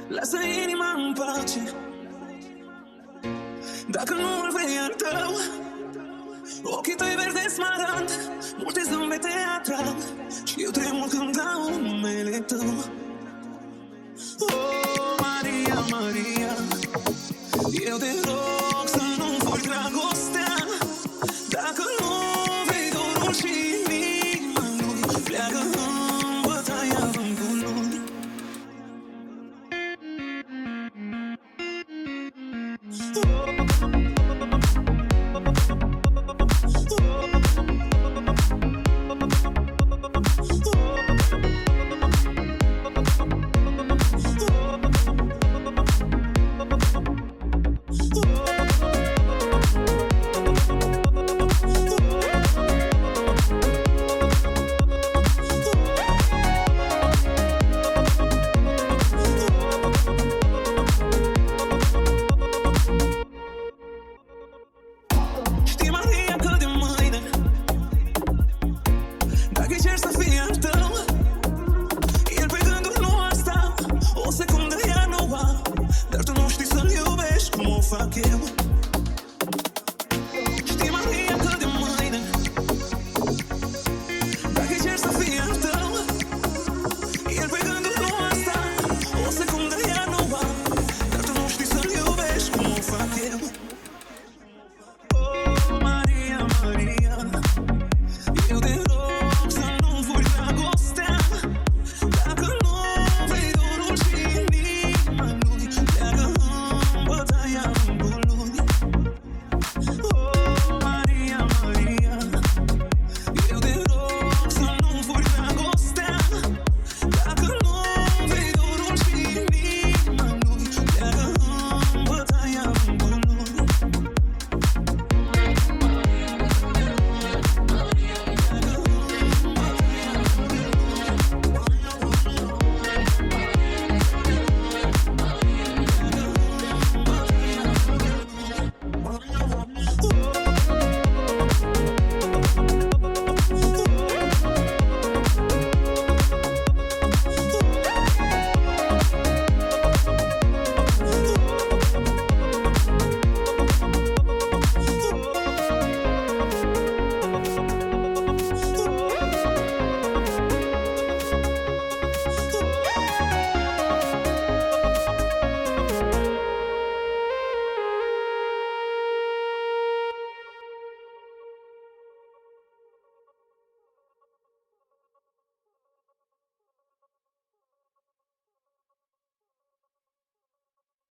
lasă inima în pace. Dacă nu-l vrei al tău, ochii tăi verzi de smaragd, multe zâmbete atrag și eu tremur când dau numele tău. Oh, Maria, Maria, eu te rog să nu furi dragostea. Dacă nu vrei dorul și inima lui, pleacă în bătaia vântului. Oh,